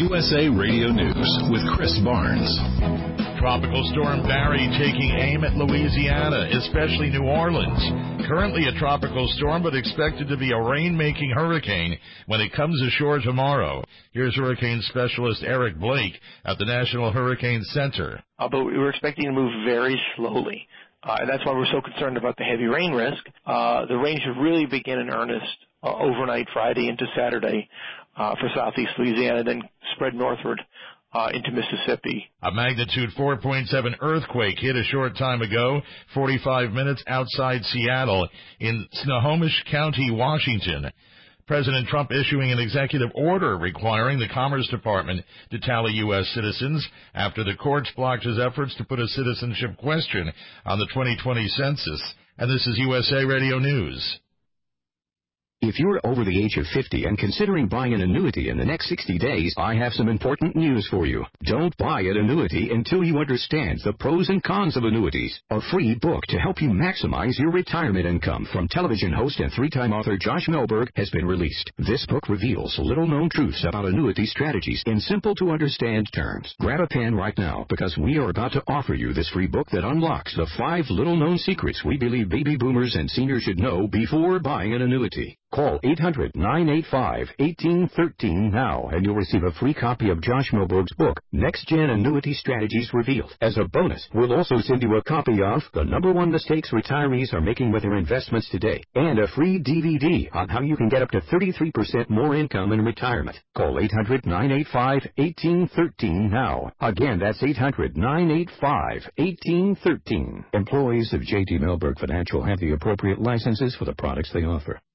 USA Radio News with Chris Barnes. Tropical Storm Barry taking aim at Louisiana, especially New Orleans. Currently a tropical storm, but expected to be a rain-making hurricane when it comes ashore tomorrow. Here's hurricane specialist Eric Blake at the National Hurricane Center. But we were expecting to move very slowly. That's why we're so concerned about the heavy rain risk. The rain should really begin in earnest overnight Friday into Saturday for southeast Louisiana, then spread northward into Mississippi. A magnitude 4.7 earthquake hit a short time ago, 45 minutes outside Seattle in Snohomish County, Washington. President Trump issuing an executive order requiring the Commerce Department to tally U.S. citizens after the courts blocked his efforts to put a citizenship question on the 2020 census. And this is USA Radio News. If you're over the age of 50 and considering buying an annuity in the next 60 days, I have some important news for you. Don't buy an annuity until you understand the pros and cons of annuities. A free book to help you maximize your retirement income from television host and three-time author Josh Melberg has been released. This book reveals little-known truths about annuity strategies in simple-to-understand terms. Grab a pen right now because we are about to offer you this free book that unlocks the 5 little-known secrets we believe baby boomers and seniors should know before buying an annuity. Call 800-985-1813 now, and you'll receive a free copy of Josh Melberg's book, Next Gen Annuity Strategies Revealed. As a bonus, we'll also send you a copy of The #1 Mistakes Retirees Are Making with Their Investments Today, and a free DVD on how you can get up to 33% more income in retirement. Call 800-985-1813 now. Again, that's 800-985-1813. Employees of J.T. Melberg Financial have the appropriate licenses for the products they offer.